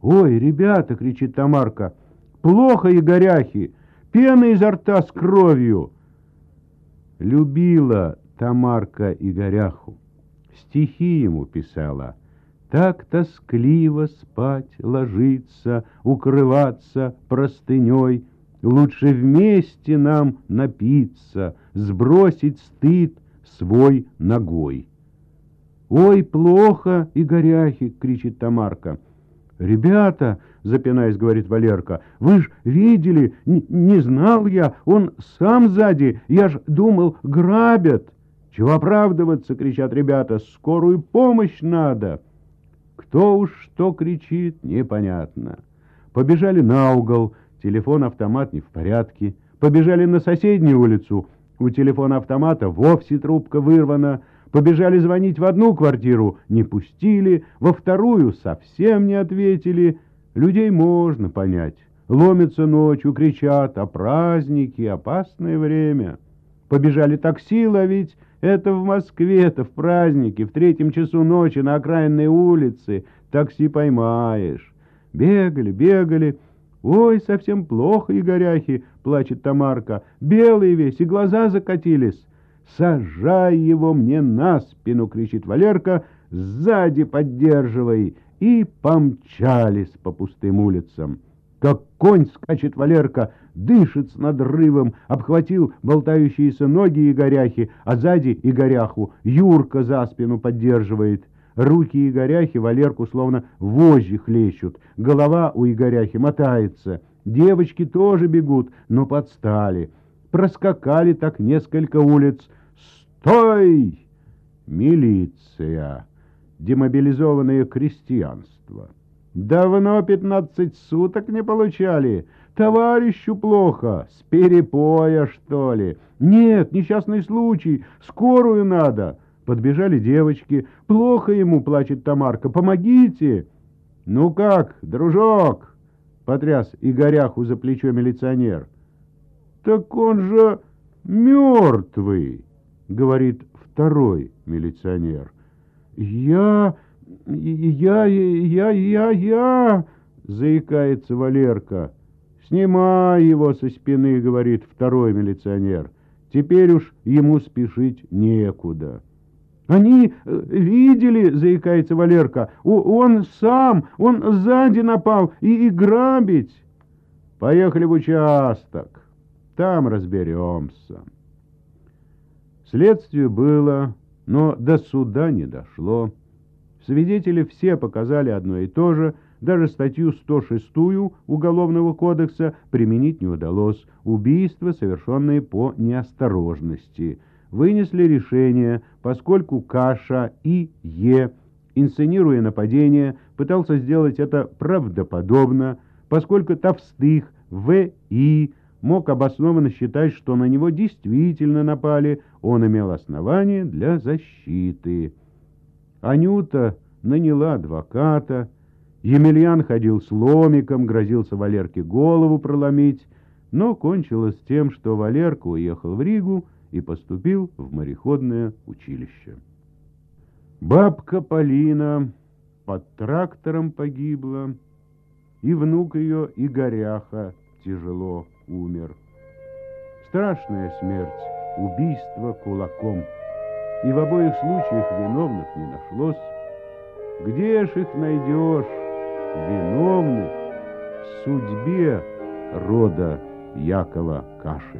«Ой, ребята!» — кричит Тамарка. «Плохо, Игоряхи! Пена изо рта с кровью!» Любила Тамарка Игоряху. Стихи ему писала. Так тоскливо спать ложиться, укрываться простыней. Лучше вместе нам напиться, сбросить стыд свой ногой. «Ой, плохо, Игоряхи!» — кричит Тамарка. «Ребята!» — запинаясь, говорит Валерка. «Вы ж видели, не знал я, он сам сзади, я ж думал, грабят!» «Чего оправдываться?» — кричат ребята. «Скорую помощь надо!» Кто уж что кричит, непонятно. Побежали на угол, телефон-автомат не в порядке. Побежали на соседнюю улицу, у телефона-автомата вовсе трубка вырвана. Побежали звонить в одну квартиру, не пустили, во вторую совсем не ответили. Людей можно понять. Ломятся ночью, кричат: «О празднике, опасное время!» Побежали такси ловить. Это в Москве-то в празднике, в 3 часу ночи на окраинной улице такси поймаешь. Бегали, бегали. «Ой, совсем плохо, Игоряхи!» — плачет Тамарка. «Белый весь, и глаза закатились!» «Сажай его мне на спину!» — кричит Валерка. «Сзади поддерживай!» И помчались по пустым улицам. Как конь скачет Валерка, дышит с надрывом, обхватил болтающиеся ноги Игоряхи, а сзади Игоряху Юрка за спину поддерживает. Руки Игоряхи Валерку словно вожжи хлещут, голова у Игоряхи мотается. Девочки тоже бегут, но подстали. Проскакали так несколько улиц. «Стой!» Милиция. Демобилизованное крестьянство. «Давно 15 суток не получали. Товарищу плохо. С перепоя, что ли?» «Нет, несчастный случай. Скорую надо». Подбежали девочки. «Плохо ему», — плачет Тамарка. «Помогите!» «Ну как, дружок?» — потряс Игоряху за плечо милиционер. «Так он же мертвый», — говорит второй милиционер. «Я...» — заикается Валерка. «Снимай его со спины», — говорит второй милиционер. «Теперь уж ему спешить некуда». «Они видели», — заикается Валерка. «Он сам, он сзади напал и грабить». «Поехали в участок, там разберемся». Следствие было, но до суда не дошло. Свидетели все показали одно и то же, даже статью 106 Уголовного кодекса применить не удалось. Убийство, совершенное по неосторожности. Вынесли решение, поскольку Каша И.Е., инсценируя нападение, пытался сделать это правдоподобно, поскольку Товстых В.И. мог обоснованно считать, что на него действительно напали, он имел основание для защиты. Анюта наняла адвоката, Емельян ходил с ломиком, грозился Валерке голову проломить, но кончилось тем, что Валерка уехал в Ригу и поступил в мореходное училище. Бабка Полина под трактором погибла, и внук ее Игоряха тяжело умер. Страшная смерть, убийство кулаком. И в обоих случаях виновных не нашлось. Где ж их найдешь, виновных, в судьбе рода Якова Каши?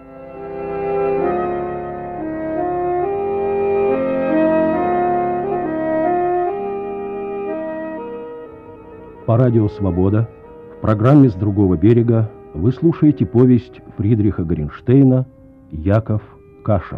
По радио «Свобода» в программе «С другого берега» вы слушаете повесть Фридриха Горенштейна «Яков Каша».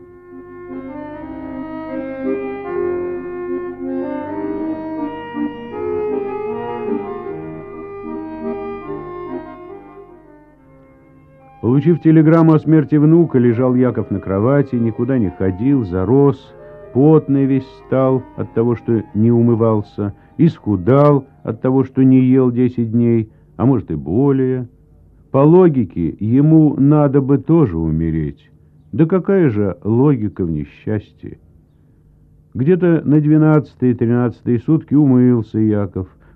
Получив телеграмму о смерти внука, лежал Яков на кровати, никуда не ходил, зарос, потный весь стал от того, что не умывался, исхудал от того, что не ел 10 дней, а может и более. По логике, ему надо бы тоже умереть. Да какая же логика в несчастье? Где-то на 12-13 сутки умылся Яков,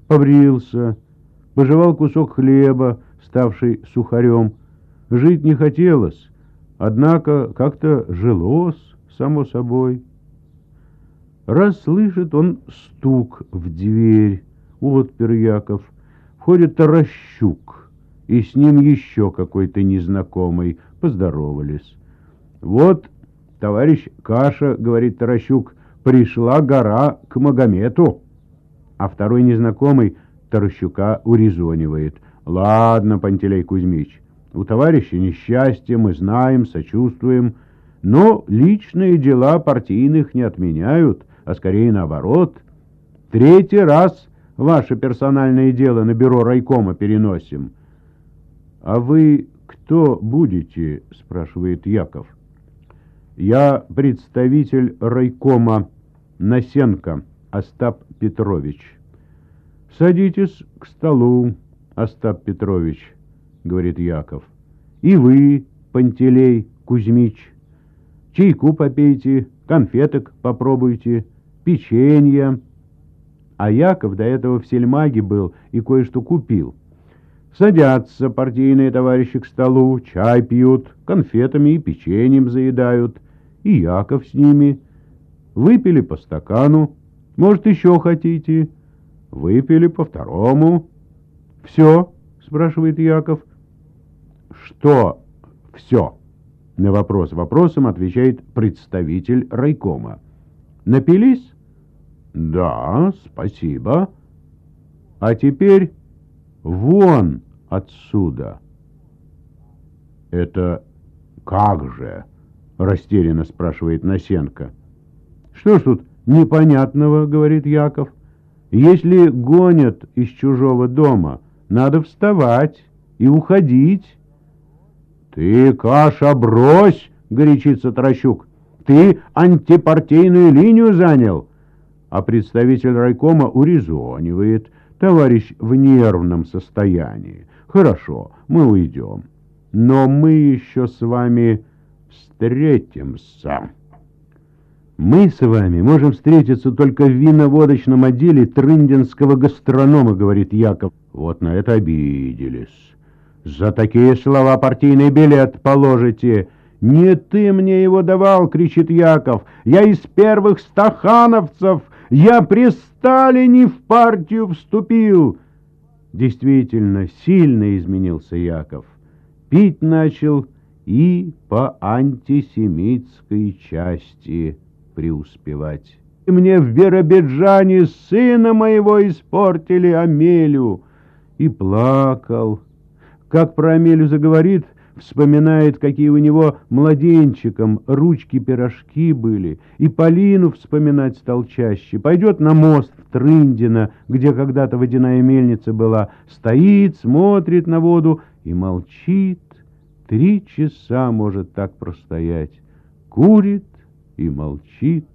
побрился, пожевал кусок хлеба, ставший сухарем. Жить не хотелось, однако как-то жилось само собой. Раз слышит он стук в дверь, отпер Яков. Входит Таращук, и с ним еще какой-то незнакомый. Поздоровались. «Вот, товарищ Каша, — говорит Таращук, — пришла гора к Магомету». А второй незнакомый Таращука урезонивает. «Ладно, Пантелей Кузьмич, у товарища несчастье, мы знаем, сочувствуем, но личные дела партийных не отменяют, а скорее наоборот. Третий раз ваше персональное дело на бюро райкома переносим». «А вы кто будете?» — спрашивает Яков. «Я представитель райкома Насенко Остап Петрович». «Садитесь к столу, Остап Петрович», — говорит Яков. «И вы, Пантелей Кузьмич, чайку попейте, конфеток попробуйте, печенье». А Яков до этого в сельмаге был и кое-что купил. Садятся партийные товарищи к столу, чай пьют, конфетами и печеньем заедают. И Яков с ними. Выпили по стакану. Может, еще хотите? Выпили по второму. «Все?» — спрашивает Яков. «Что все?» — на вопрос вопросом отвечает представитель райкома. «Напились?» «Да, спасибо. А теперь вон отсюда». «Это как же?» — растерянно спрашивает Насенко. «Что ж тут непонятного?» — говорит Яков. «Если гонят из чужого дома, надо вставать и уходить». «Ты, Каша, брось!» — горячится Таращук. «Ты антипартийную линию занял?» А представитель райкома урезонивает. «Товарищ в нервном состоянии. Хорошо, мы уйдем. Но мы еще с вами встретимся». «Мы с вами можем встретиться только в вино-водочном отделе трындинского гастронома», — говорит Яков. «Вот на это обиделись. За такие слова партийный билет положите». «Не ты мне его давал!» — кричит Яков. «Я из первых стахановцев! Я при Сталине в партию вступил!» Действительно, сильно изменился Яков. Пить начал и по антисемитской части преуспевать. «И мне в Биробиджане сына моего испортили, Амелю!» И плакал. Как про Амелю заговорит, вспоминает, какие у него младенчиком ручки-пирожки были, и Полину вспоминать стал чаще. Пойдет на мост в Трындино, где когда-то водяная мельница была, стоит, смотрит на воду и молчит. 3 часа может так простоять, курит и молчит.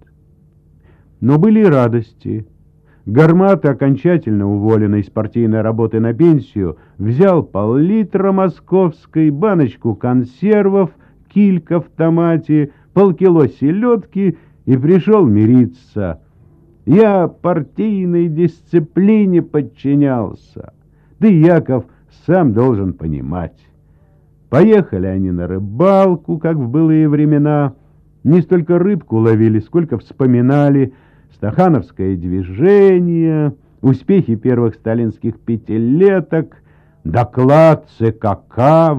Но были и радости. Гармата, окончательно уволенный из партийной работы на пенсию, взял пол-литра московской, баночку консервов, килька в томате, полкило селедки и пришел мириться. «Я партийной дисциплине подчинялся. Да и Яков сам должен понимать». Поехали они на рыбалку, как в былые времена. Не столько рыбку ловили, сколько вспоминали стахановское движение, успехи первых сталинских пятилеток, доклад ЦКК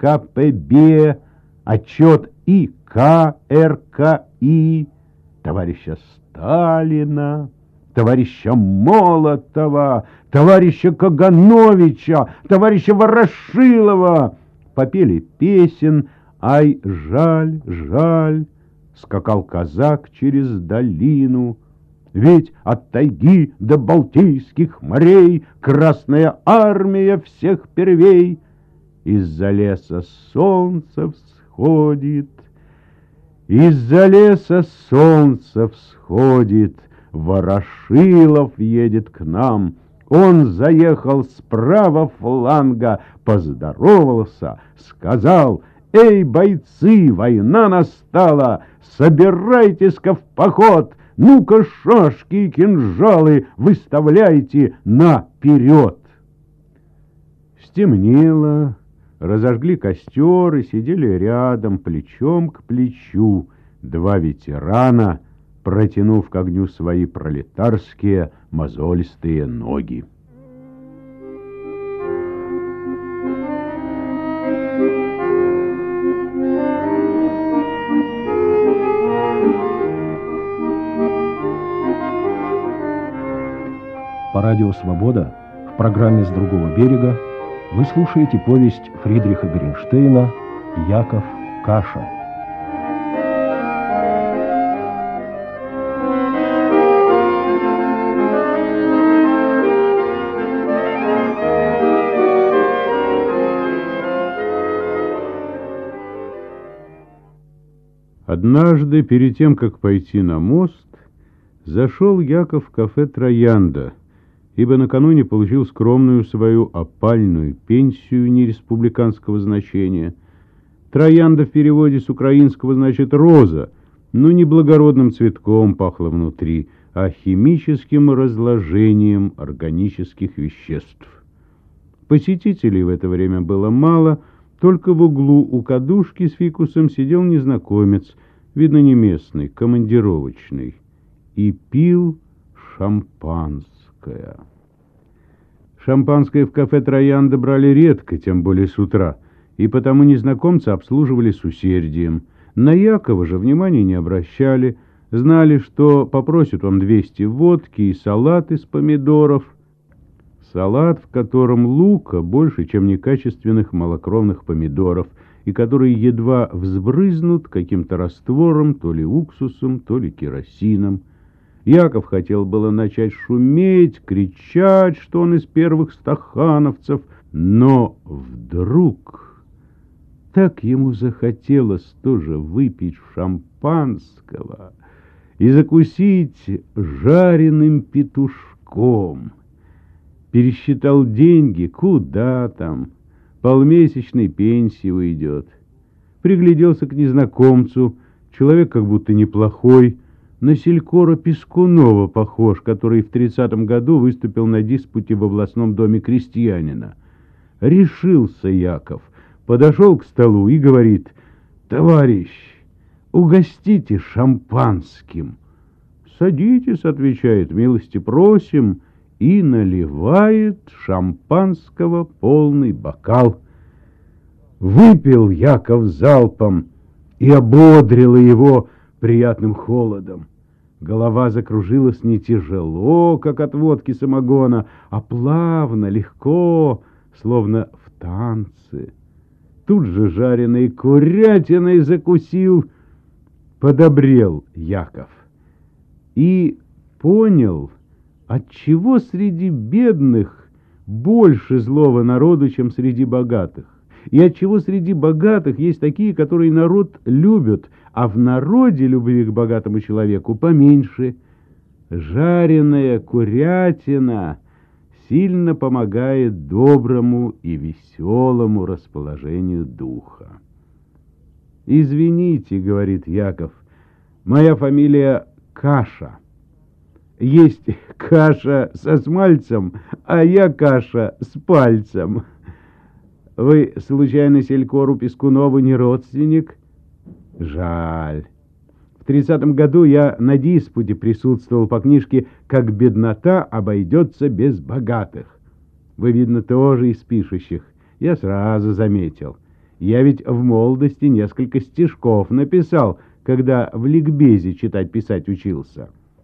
ВКПБ, отчет ИК РКИ, товарища Сталина, товарища Молотова, товарища Кагановича, товарища Ворошилова. Попели песен «Ай, жаль, жаль», скакал казак через долину. Ведь от тайги до Балтийских морей Красная армия всех первей. Из-за леса солнце всходит, из-за леса солнце всходит, Ворошилов едет к нам. Он заехал справа фланга, поздоровался, сказал: «Эй, бойцы, война настала, собирайтесь-ка в поход, Ну-ка, шашки и кинжалы выставляйте наперед! Стемнело, разожгли костер и сидели рядом, плечом к плечу, два ветерана, протянув к огню свои пролетарские мозолистые ноги. По радио «Свобода» в программе «С другого берега» вы слушаете повесть Фридриха Горенштейна «Яков Каша». Однажды, перед тем, как пойти на мост, зашел Яков в кафе «Троянда», ибо накануне получил скромную свою опальную пенсию нереспубликанского значения. Троянда в переводе с украинского значит «роза», но не благородным цветком пахло внутри, а химическим разложением органических веществ. Посетителей в это время было мало, только в углу у кадушки с фикусом сидел незнакомец, видно, не местный, командировочный, и пил шампанское. Шампанское в кафе «Троянда» брали редко, тем более с утра, и потому незнакомца обслуживали с усердием. На Якова же внимания не обращали, знали, что попросит он 200 водки и салат из помидоров, салат, в котором лука больше, чем некачественных малокровных помидоров, и которые едва взбрызнут каким-то раствором, то ли уксусом, то ли керосином. Яков хотел было начать шуметь, кричать, что он из первых стахановцев, но вдруг так ему захотелось тоже выпить шампанского и закусить жареным петушком. Пересчитал деньги, куда там, полмесячной пенсии уйдет. Пригляделся к незнакомцу, человек как будто неплохой, на Селькора Пискунова похож, который в 30-м году выступил на диспуте в областном доме крестьянина. Решился Яков, подошел к столу и говорит: «Товарищ, угостите шампанским». «Садитесь», — отвечает, — «милости просим», и наливает шампанского полный бокал. Выпил Яков залпом и ободрило его приятным холодом. Голова закружилась не тяжело, как от водки самогона, а плавно, легко, словно в танце. Тут же жареной курятиной закусил. Подобрел Яков и понял, отчего среди бедных больше злого народу, чем среди богатых, и отчего среди богатых есть такие, которые народ любят, а в народе любви к богатому человеку поменьше. Жареная курятина сильно помогает доброму и веселому расположению духа. «Извините, — говорит Яков, — моя фамилия Каша. Есть каша со смальцем, а я каша с пальцем. Вы, случайно, Селькору Пискунову не родственник?» «Жаль. В 30-м году я на диспуте присутствовал по книжке «Как беднота обойдется без богатых». Вы, видно, тоже из пишущих. Я сразу заметил. Я ведь в молодости несколько стишков написал, когда в ликбезе читать-писать учился.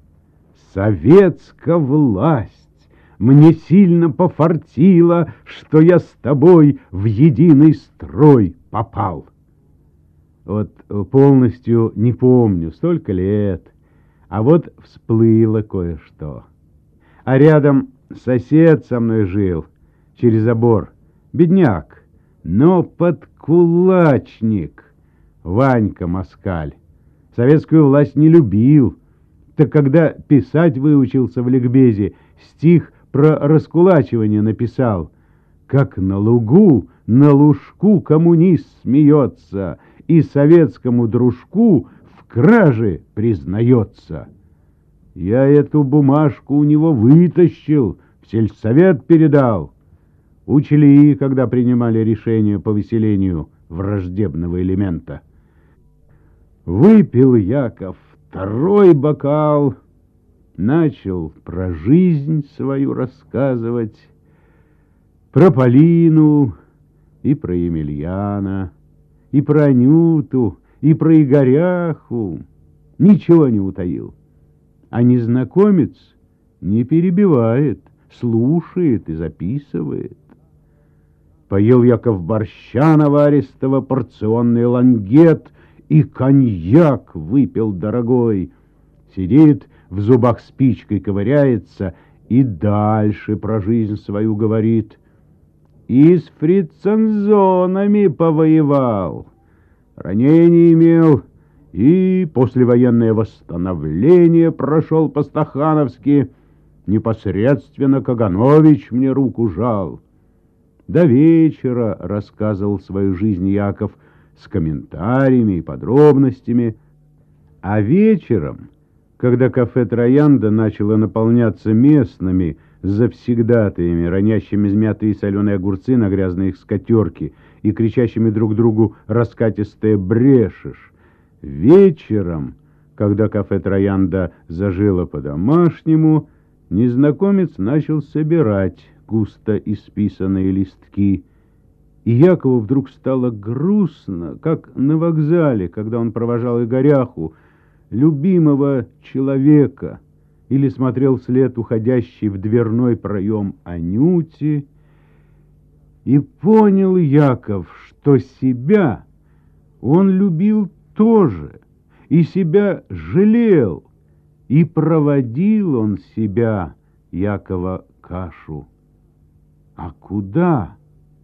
«Советская власть, мне сильно пофартило, что я с тобой в единый строй попал». Вот полностью не помню, столько лет, а вот всплыло кое-что. А рядом сосед со мной жил, через забор, бедняк, но подкулачник, Ванька Москаль. Советскую власть не любил. Так когда писать выучился в ликбезе, стих про раскулачивание написал: «Как на лугу, на лужку коммунист смеется и советскому дружку в краже признается». Я эту бумажку у него вытащил, в сельсовет передал. Учли, когда принимали решение по выселению враждебного элемента. Выпил Яков второй бокал, начал про жизнь свою рассказывать, про Полину и про Емельяна, и про Анюту, и про Игоряху. Ничего не утаил. А незнакомец не перебивает, слушает и записывает. Поел Яков борща наваристого, порционный лангет, и коньяк выпил дорогой. Сидит, в зубах спичкой ковыряется и дальше про жизнь свою говорит. И с фрицензонами повоевал, ранение имел, и послевоенное восстановление прошел по-стахановски. Непосредственно Каганович мне руку жал. До вечера рассказывал свою жизнь Яков с комментариями и подробностями. А вечером, когда кафе «Троянда» начало наполняться местными завсегдатаями, ронящими измятые соленые огурцы на грязные их скатерки и кричащими друг другу раскатистое «брешешь», вечером, когда кафе «Троянда» зажило по-домашнему, незнакомец начал собирать густо исписанные листки. И Якову вдруг стало грустно, как на вокзале, когда он провожал Игоряху, любимого человека, или смотрел вслед уходящей в дверной проем Анюте. И понял Яков, что себя он любил тоже, и себя жалел, и проводил он себя, Якова, Кашу. А куда?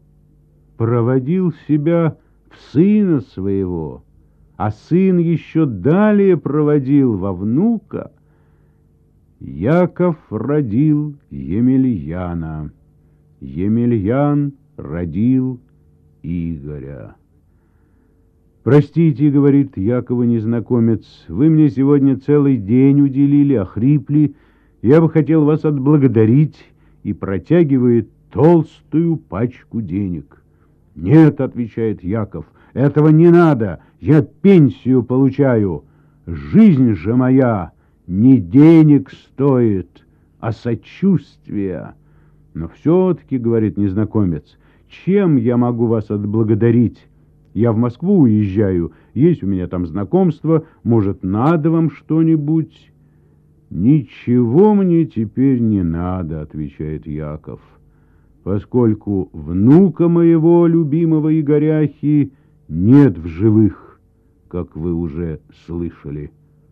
Проводил себя в сына своего, а сын еще далее проводил во внука. Яков родил Емельяна, Емельян родил Игоря. «Простите, — говорит Якову незнакомец, — вы мне сегодня целый день уделили, охрипли. Я бы хотел вас отблагодарить», и протягивает толстую пачку денег. «Нет, — отвечает Яков, — этого не надо, я пенсию получаю. Жизнь же моя не денег стоит, а сочувствия». «Но все-таки, — говорит незнакомец, — чем я могу вас отблагодарить? Я в Москву уезжаю, есть у меня там знакомство, может, надо вам что-нибудь?» «Ничего мне теперь не надо, — отвечает Яков, — поскольку внука моего любимого Игоряхи нет в живых, как вы уже слышали.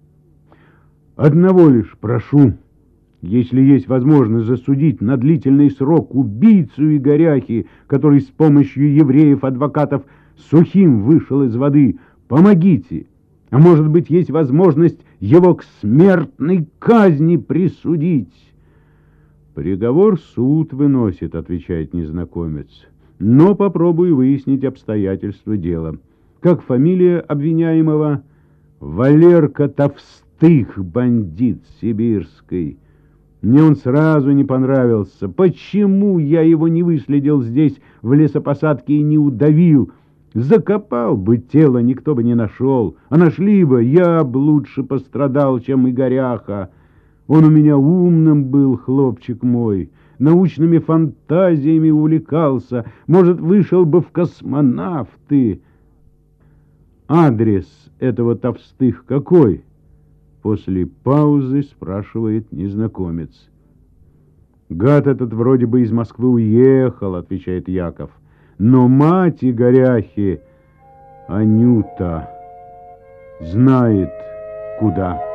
Одного лишь прошу, если есть возможность засудить на длительный срок убийцу Игоряхи, который с помощью евреев-адвокатов сухим вышел из воды, помогите. А может быть, есть возможность его к смертной казни присудить?» «Приговор суд выносит, — отвечает незнакомец, — но попробую выяснить обстоятельства дела. Как фамилия обвиняемого?» «Валерка Товстых, бандит сибирский. Мне он сразу не понравился. Почему я его не выследил здесь, в лесопосадке, и не удавил? Закопал бы тело, никто бы не нашел. А нашли бы, я б лучше пострадал, чем Игоряха. Он у меня умным был, хлопчик мой, научными фантазиями увлекался. Может, вышел бы в космонавты. Адрес этого Товстых какой?» После паузы спрашивает незнакомец. «Гад этот вроде бы из Москвы уехал, — отвечает Яков, — но мать Игоряхи, Анюта, знает куда».